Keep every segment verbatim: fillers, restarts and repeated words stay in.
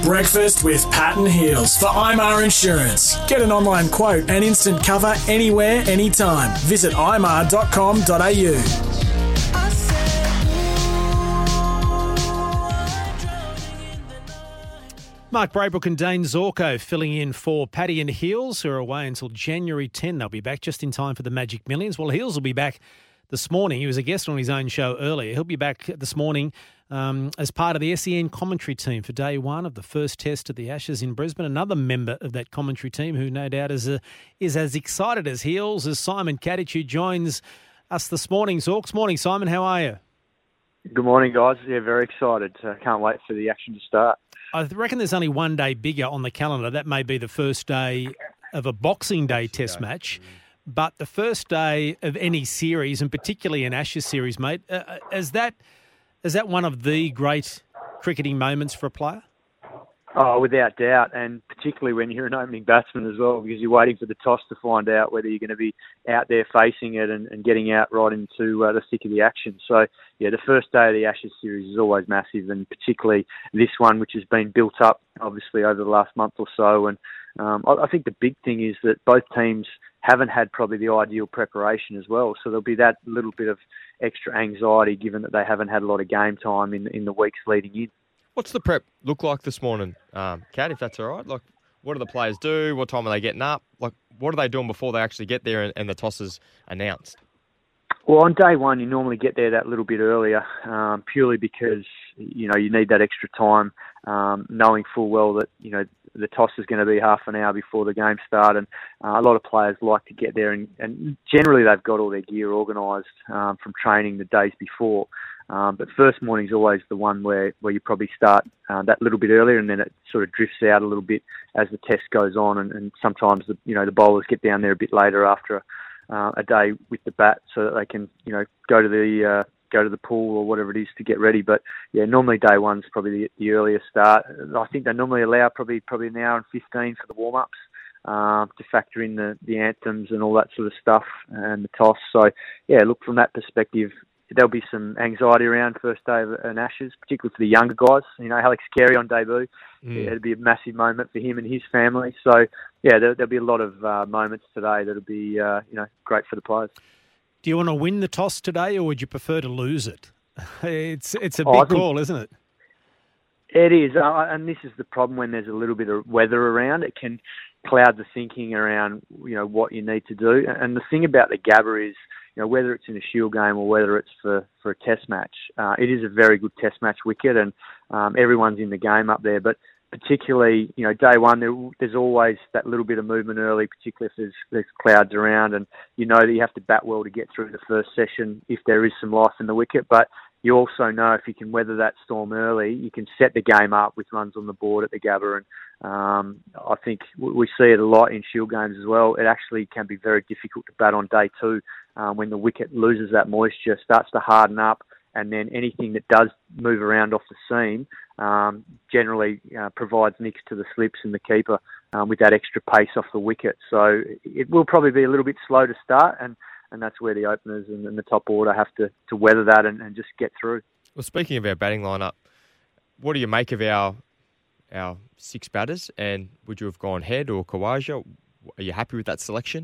Breakfast with Pat and Heels for I M A R Insurance. Get an online quote and instant cover anywhere, anytime. Visit I M A R dot com dot a u. Mark Braybrook and Dane Zorko filling in for Paddy and Heels, who are away until January tenth. They'll be back just in time for the Magic Millions. Well, Heels will be back this morning. He was a guest on his own show earlier. He'll be back this morning um, as part of the S E N commentary team for day one of the first test at the Ashes in Brisbane. Another member of that commentary team who no doubt is, a, is as excited as Heels as Simon Kadich, who joins us this morning. Zorks, morning, Simon. How are you? Good morning, guys. Yeah, very excited. Uh, can't wait for the action to start. I reckon there's only one day bigger on the calendar. That may be the first day of a Boxing Day test match. But the first day of any series, and particularly an Ashes series, mate, uh, is that is that one of the great cricketing moments for a player? Oh, without doubt, and particularly when you're an opening batsman as well, because you're waiting for the toss to find out whether you're going to be out there facing it and, and getting out right into uh, the thick of the action. So, yeah, the first day of the Ashes series is always massive, and particularly this one, which has been built up, obviously, over the last month or so. And um, I, I think the big thing is that both teams haven't had probably the ideal preparation as well. So there'll be that little bit of extra anxiety given that they haven't had a lot of game time in, in the weeks leading in. What's the prep look like this morning, um, Kat, if that's all right? Like, what do the players do? What time are they getting up? Like, what are they doing before they actually get there and, and the toss is announced? Well, on day one, you normally get there that little bit earlier, um, purely because, you know, you need that extra time, um, knowing full well that, you know, the toss is going to be half an hour before the game start, and uh, a lot of players like to get there, and, and generally they've got all their gear organised um, from training the days before. Um, but first morning's always the one where, where you probably start uh, that little bit earlier, and then it sort of drifts out a little bit as the test goes on, and, and sometimes the, you know the bowlers get down there a bit later after uh, a day with the bat, so that they can you know go to the uh, go to the pool or whatever it is to get ready. But yeah, normally day one's probably the, the earliest start. I think they normally allow probably probably an hour and fifteen for the warm ups. Um, to factor in the, the anthems and all that sort of stuff and the toss. So yeah, look, from that perspective, there'll be some anxiety around first day of an Ashes, particularly for the younger guys. You know, Alex Carey on debut, mm. yeah, it'll be a massive moment for him and his family. So, yeah, there, there'll be a lot of uh, moments today that'll be, uh, you know, great for the players. Do you want to win the toss today, or would you prefer to lose it? It's it's a big oh, think, call, isn't it? It is, uh, and this is the problem when there's a little bit of weather around. It can cloud the thinking around, you know, what you need to do. And the thing about the Gabba is, you know, whether it's in a Shield game or whether it's for, for a Test match, uh, it is a very good Test match wicket, and um, everyone's in the game up there. But particularly, you know, day one, there, there's always that little bit of movement early, particularly if there's, there's clouds around, and you know that you have to bat well to get through the first session if there is some life in the wicket. But you also know if you can weather that storm early, you can set the game up with runs on the board at the Gabba. And um, I think we see it a lot in Shield games as well. It actually can be very difficult to bat on day two um, when the wicket loses that moisture, starts to harden up, and then anything that does move around off the seam um, generally uh, provides nicks to the slips and the keeper um, with that extra pace off the wicket. So it will probably be a little bit slow to start, and And that's where the openers and, and the top order have to, to weather that and, and just get through. Well, speaking of our batting lineup, what do you make of our our six batters? And would you have gone Head or Khawaja? Are you happy with that selection?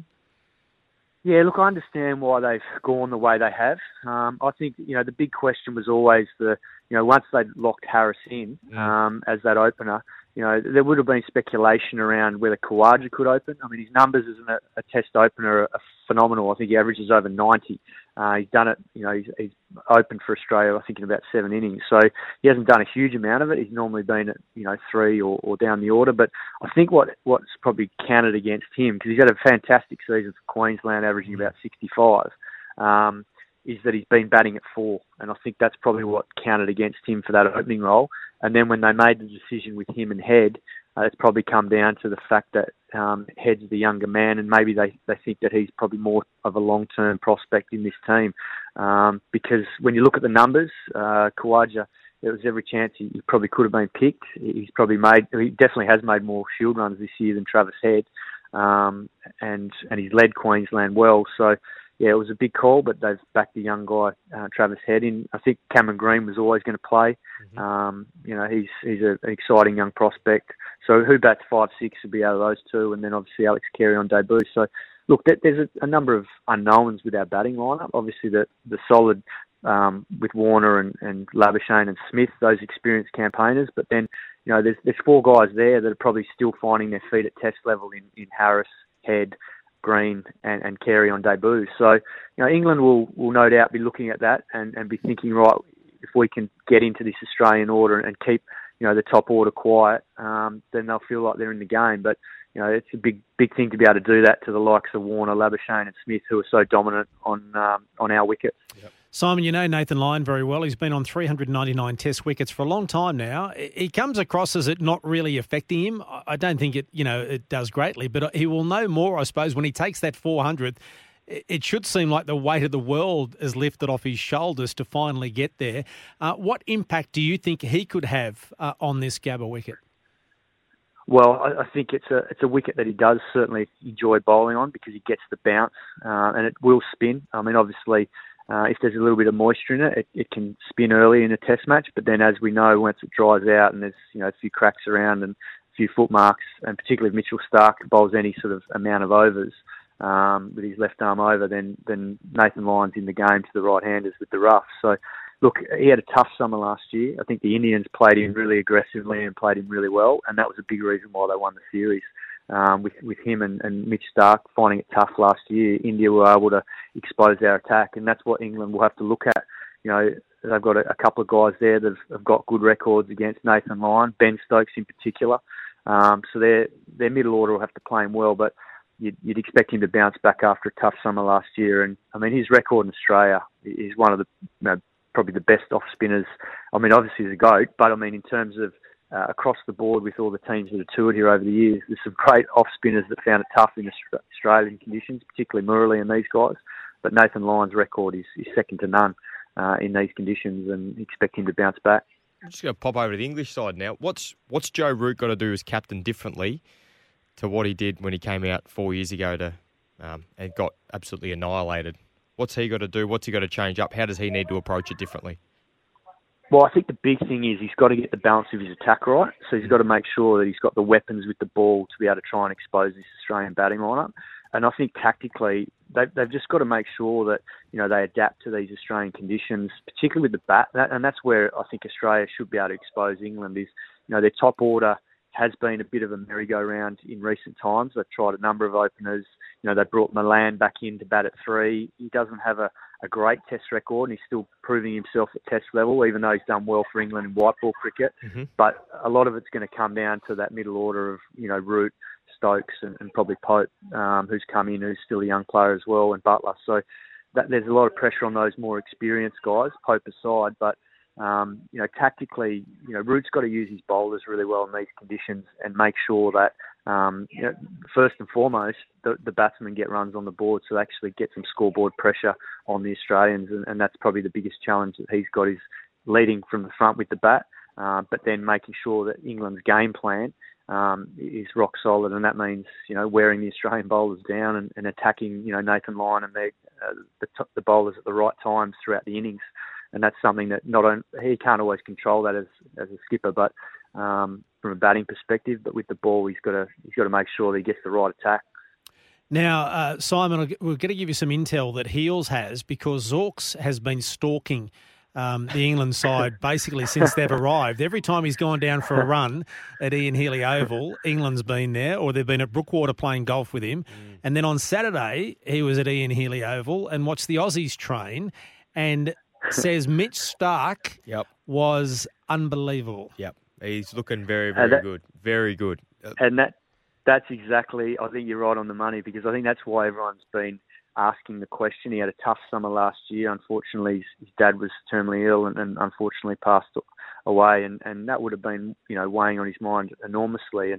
Yeah, look, I understand why they've gone the way they have. Um, I think, you know, the big question was always the, you know, once they locked Harris in mm. um, as that opener, you know, there would have been speculation around whether Khawaja could open. I mean, his numbers as a, a test opener are phenomenal. I think he averages over ninety. Uh, he's done it, you know, he's, he's opened for Australia, I think, in about seven innings. So he hasn't done a huge amount of it. He's normally been at, you know, three or, or down the order. But I think what what's probably counted against him, because he's had a fantastic season for Queensland, averaging about sixty-five, um, is that he's been batting at four. And I think that's probably what counted against him for that opening role. And then when they made the decision with him and Head, uh, it's probably come down to the fact that um, Head's the younger man, and maybe they, they think that he's probably more of a long-term prospect in this team. Um, because when you look at the numbers, uh, Khawaja, there was every chance he, he probably could have been picked. He's probably made, he definitely has made more Shield runs this year than Travis Head, um, and and he's led Queensland well. So, yeah, it was a big call, but they've backed the young guy, uh, Travis Head, in. I think Cameron Green was always going to play. Mm-hmm. Um, you know, he's he's a, an exciting young prospect. So who bats five, six would be out of those two, and then obviously Alex Carey on debut. So, look, there's a, a number of unknowns with our batting lineup. Obviously, the the solid um, with Warner and, and Labuschagne and Smith, those experienced campaigners. But then, you know, there's there's four guys there that are probably still finding their feet at Test level in, in Harris, Head, Green and, and Carey on debut. So, you know, England will, will no doubt be looking at that and, and be thinking, right, if we can get into this Australian order and keep, you know, the top order quiet, um, then they'll feel like they're in the game. But, you know, it's a big, big thing to be able to do that to the likes of Warner, Labuschagne and Smith, who are so dominant on um, on our wickets. Yep. Simon, you know Nathan Lyon very well. He's been on three hundred ninety-nine Test wickets for a long time now. He comes across as it not really affecting him. I don't think it, you know, it does greatly, but he will know more, I suppose, when he takes that four hundredth. It should seem like the weight of the world is lifted off his shoulders to finally get there. Uh, what impact do you think he could have uh, on this Gabba wicket? Well, I, I think it's a it's a wicket that he does certainly enjoy bowling on because he gets the bounce uh, and it will spin. I mean, obviously, uh, if there's a little bit of moisture in it, it, it can spin early in a Test match. But then, as we know, once it dries out and there's you know a few cracks around and a few foot marks, and particularly if Mitchell Starc bowls any sort of amount of overs, Um, with his left arm over, then then Nathan Lyon's in the game to the right-handers with the rough. So, look, he had a tough summer last year. I think the Indians played him really aggressively and played him really well, and that was a big reason why they won the series. Um, with with him and, and Mitch Starc finding it tough last year, India were able to expose our attack, and that's what England will have to look at. You know, they've got a, a couple of guys there that have, have got good records against Nathan Lyon, Ben Stokes in particular. Um, so their their middle order will have to play him well, but You'd, you'd expect him to bounce back after a tough summer last year. And, I mean, his record in Australia is one of the, you know, probably the best off-spinners. I mean, obviously he's a GOAT, but, I mean, in terms of uh, across the board with all the teams that have toured here over the years, there's some great off-spinners that found it tough in Australian conditions, particularly Murali and these guys. But Nathan Lyon's record is, is second to none uh, in these conditions, and expect him to bounce back. I'm just going to pop over to the English side now. What's, what's Joe Root got to do as captain differently to what he did when he came out four years ago to um, and got absolutely annihilated? What's he got to do? What's he got to change up? How does he need to approach it differently? Well, I think the big thing is he's got to get the balance of his attack right. So he's got to make sure that he's got the weapons with the ball to be able to try and expose this Australian batting lineup. And I think tactically, they've, they've just got to make sure that, you know, they adapt to these Australian conditions, particularly with the bat. And that's where I think Australia should be able to expose England is, you know, their top order has been a bit of a merry-go-round in recent times. They've tried a number of openers. You know, they brought Milan back in to bat at three. He doesn't have a, a great Test record, and he's still proving himself at Test level, even though he's done well for England in white ball cricket. Mm-hmm. But a lot of it's going to come down to that middle order of, you know, Root, Stokes, and, and probably Pope, um, who's come in, who's still a young player as well, and Butler. So that, there's a lot of pressure on those more experienced guys, Pope aside, but Um, you know, tactically, you know, Root's got to use his bowlers really well in these conditions and make sure that, um, you know, first and foremost, the, the batsmen get runs on the board, so they actually get some scoreboard pressure on the Australians, and, and that's probably the biggest challenge that he's got is leading from the front with the bat, uh, but then making sure that England's game plan um, is rock solid, and that means, you know, wearing the Australian bowlers down and, and attacking, you know, Nathan Lyon and their, uh, the, the bowlers at the right times throughout the innings. And that's something that not only he can't always control that as as a skipper, but um, from a batting perspective. But with the ball, he's got to he's got to make sure that he gets the right attack. Now, uh, Simon, we're going to give you some intel that Heels has, because Zorks has been stalking um, the England side basically since they've arrived. Every time he's gone down for a run at Ian Healy Oval, England's been there, or they've been at Brookwater playing golf with him. Mm. And then on Saturday, he was at Ian Healy Oval and watched the Aussies train, and says Mitch Starc yep. was unbelievable. Yep, he's looking very, very uh, that, good. Very good. And that that's exactly, I think you're right on the money, because I think that's why everyone's been asking the question. He had a tough summer last year. Unfortunately, his, his dad was terminally ill and, and unfortunately passed away, and, and that would have been, you know, weighing on his mind enormously. And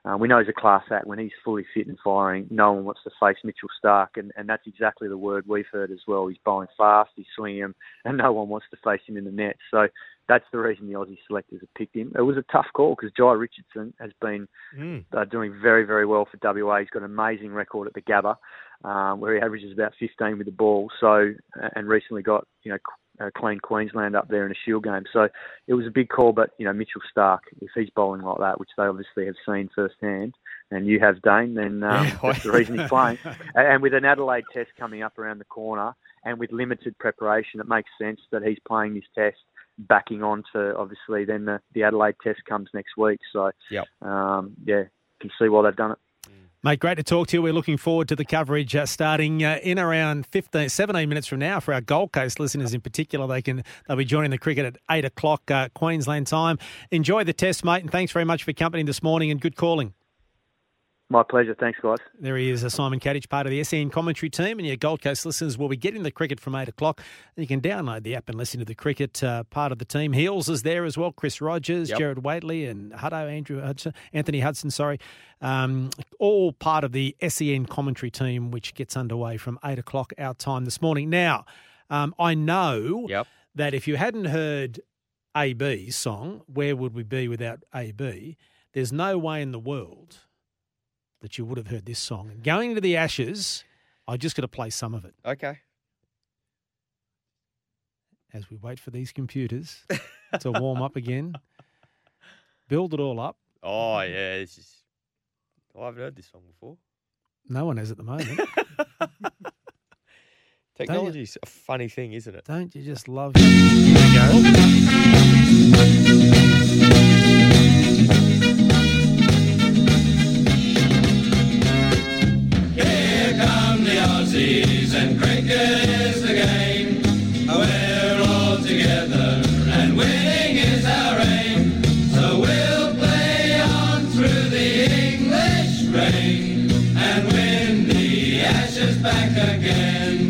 Uh, we know he's a class act. When he's fully fit and firing, no one wants to face Mitchell Starc, and, and that's exactly the word we've heard as well. He's bowling fast, he's swinging him, and no one wants to face him in the net. So that's the reason the Aussie selectors have picked him. It was a tough call because Jai Richardson has been mm. uh, doing very, very well for W A. He's got an amazing record at the Gabba, um, where he averages about fifteen with the ball. So and recently got you know a clean Queensland up there in a Shield game. So it was a big call. But you know Mitchell Starc, if he's bowling like that, which they obviously have seen firsthand, and you have, Dane, then um, yeah. that's the reason he's playing. And with an Adelaide Test coming up around the corner, and with limited preparation, it makes sense that he's playing this Test, backing on to, obviously, then the, the Adelaide Test comes next week. So, yep. um, yeah, you can see why they've done it. Mate, great to talk to you. We're looking forward to the coverage uh, starting uh, in around fifteen, seventeen minutes from now. For our Gold Coast listeners in particular, they can, they'll be joining the cricket at eight o'clock uh, Queensland time. Enjoy the Test, mate, and thanks very much for company this morning and good calling. My pleasure. Thanks, guys. There he is, uh, Simon Kadich, part of the S E N commentary team. And your Gold Coast listeners will be getting the cricket from eight o'clock. And you can download the app and listen to the cricket, uh, part of the team. Heels is there as well. Chris Rogers, yep. Jared Waitley and Hutto, Andrew Hudson, Anthony Hudson, sorry. Um, all part of the S E N commentary team, which gets underway from eight o'clock our time this morning. Now, um, I know yep. that if you hadn't heard A B's song, Where Would We Be Without A B, there's no way in the world that you would have heard this song. And going into the Ashes, I just got to play some of it. Okay. As we wait for these computers to warm up again, build it all up. Oh, yeah. It's just... oh, I haven't heard this song before. No one has at the moment. Technology's a funny thing, isn't it? Don't you just love it? Here we go. And cricket is the game. We're all together and winning is our aim. So we'll play on through the English rain and win the Ashes back again.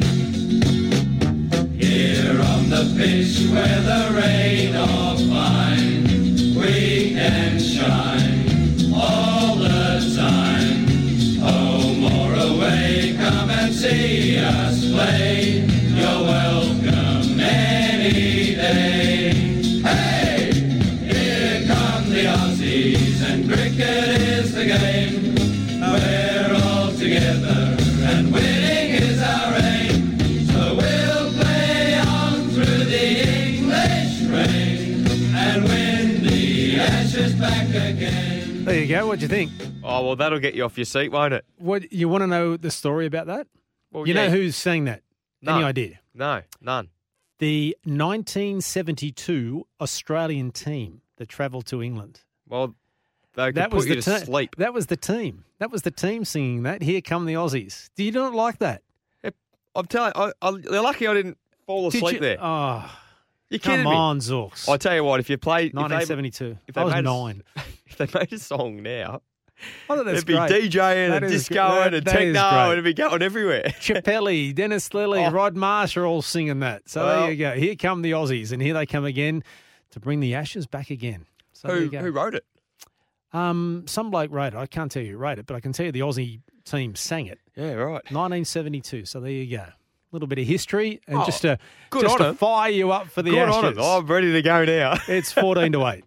Here on the pitch where the rain or fine, we can shine all the time. Home or away, come and see us play. You're welcome any day. Hey, here come the Aussies and cricket is the game. We're all together and winning is our aim. So we'll play on through the English rain and win the Ashes back again. There you go. What do you think? Oh, well, that'll get you off your seat, won't it? What, you want to know the story about that? Well, you yeah. know who's saying that? No. Any idea? No, none. The nineteen seventy-two Australian team that travelled to England. Well, they could that put was you the to te- sleep. That was the team. That was the team singing that. Here come the Aussies. Do you not like that? I'm telling you, I, I, you're lucky I didn't fall Did asleep you? there. Oh, you come kidding on, me? Zorks. I tell you what, if you played nineteen seventy-two. If they, I was made nine. A, if they made a song now, I thought that's it'd be great. DJing That and is discoing great. and That techno, is great. and it'd be going everywhere. Chappelli, Dennis Lilly, Oh. Rod Marsh are all singing that. So Well- there you go. Here come the Aussies, and here they come again to bring the Ashes back again. So there Who, you go. who wrote it? Um, some bloke wrote it. I can't tell you who wrote it, but I can tell you the Aussie team sang it. Yeah, right. nineteen seventy-two. So there you go. A little bit of history and Oh, just to good just on to him. fire you up for the Good Ashes. on it. Oh, I'm ready to go now. It's fourteen to eight.